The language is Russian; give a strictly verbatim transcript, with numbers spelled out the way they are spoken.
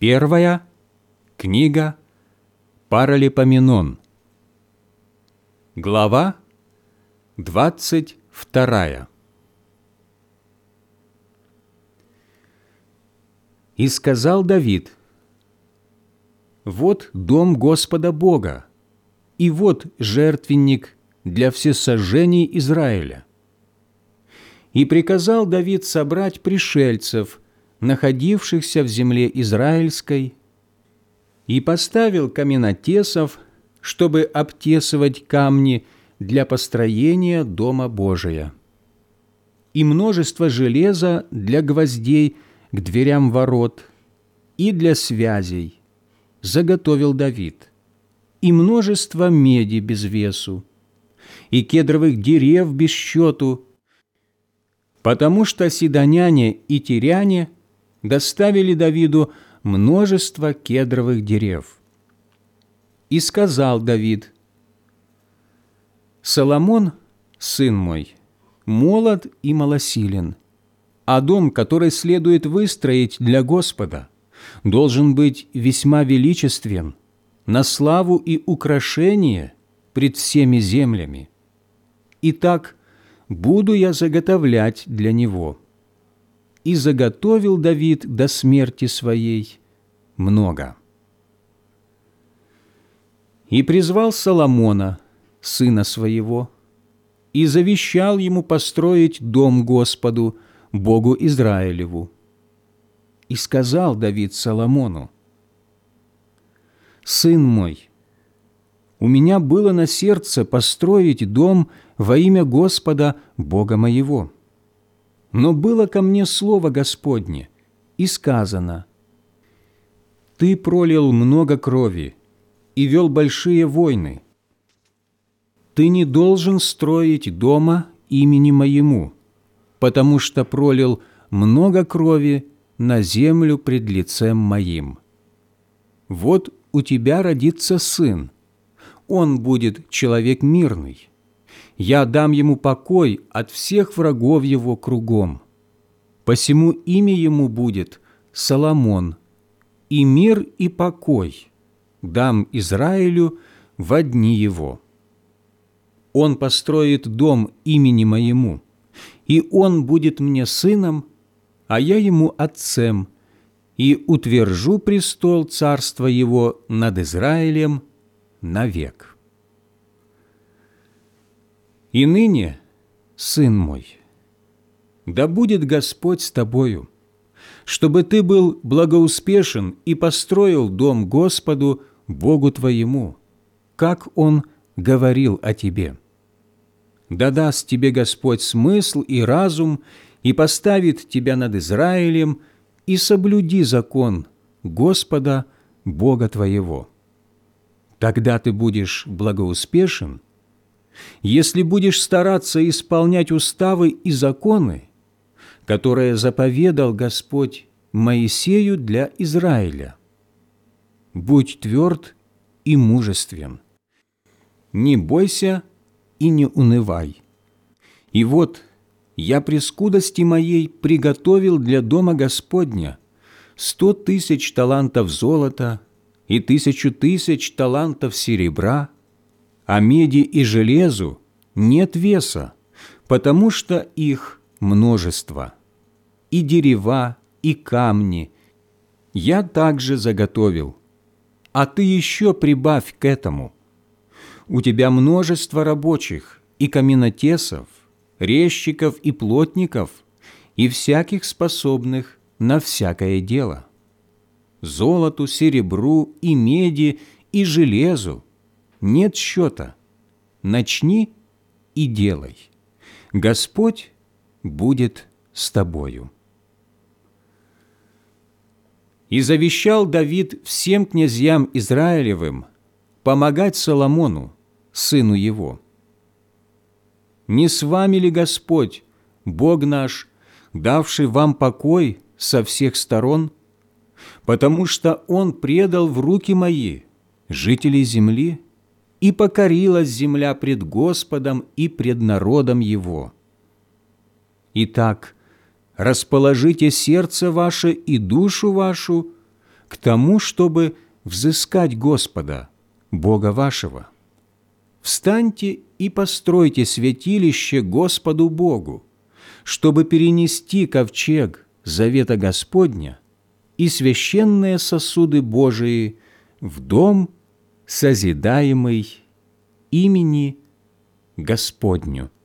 Первая книга Паралипоменон, глава двадцать вторая. «И сказал Давид: вот дом Господа Бога, и вот жертвенник для всесожжений Израиля. И приказал Давид собрать пришельцев, находившихся в земле израильской, и поставил каменотесов, чтобы обтесывать камни для построения Дома Божия, и множество железа для гвоздей к дверям ворот и для связей заготовил Давид, и множество меди без весу, и кедровых дерев без счету, потому что сидоняне и тиряне доставили Давиду множество кедровых дерев. И сказал Давид: Соломон, сын мой, молод и малосилен, а дом, который следует выстроить для Господа, должен быть весьма величествен, на славу и украшение пред всеми землями. Итак, буду я заготовлять для него. И заготовил Давид до смерти своей много. И призвал Соломона, сына своего, и завещал ему построить дом Господу, Богу Израилеву. И сказал Давид Соломону: «Сын мой, у меня было на сердце построить дом во имя Господа, Бога моего. Но было ко мне слово Господне, и сказано: Ты пролил много крови и вел большие войны. Ты не должен строить дома имени моему, потому что пролил много крови на землю пред лицем моим. Вот у тебя родится сын, он будет человек мирный. Я дам ему покой от всех врагов его кругом. Посему имя ему будет Соломон, и мир и покой дам Израилю во дни его. Он построит дом имени моему, и он будет мне сыном, а я ему отцем, и утвержу престол царства его над Израилем навек. И ныне, сын мой, да будет Господь с тобою, чтобы ты был благоуспешен и построил дом Господу, Богу твоему, как Он говорил о тебе. Да даст тебе Господь смысл и разум, и поставит тебя над Израилем, и соблюди закон Господа, Бога твоего. Тогда ты будешь благоуспешен, если будешь стараться исполнять уставы и законы, которые заповедал Господь Моисею для Израиля. Будь тверд и мужествен, не бойся и не унывай. И вот я при скудости моей приготовил для дома Господня сто тысяч талантов золота и тысячу тысяч талантов серебра, а меди и железу нет веса, потому что их множество, и дерева, и камни я также заготовил, а ты еще прибавь к этому. У тебя множество рабочих и каменотесов, резчиков и плотников, и всяких способных на всякое дело. Золоту, серебру и меди и железу нет счета. Начни и делай. Господь будет с тобою». И завещал Давид всем князьям Израилевым помогать Соломону, сыну его. «Не с вами ли Господь, Бог наш, давший вам покой со всех сторон? Потому что Он предал в руки мои жителей земли, и покорилась земля пред Господом и пред народом Его. Итак, расположите сердце ваше и душу вашу к тому, чтобы взыскать Господа, Бога вашего. Встаньте и постройте святилище Господу Богу, чтобы перенести ковчег завета Господня и священные сосуды Божии в дом, созидаемый имени Господню».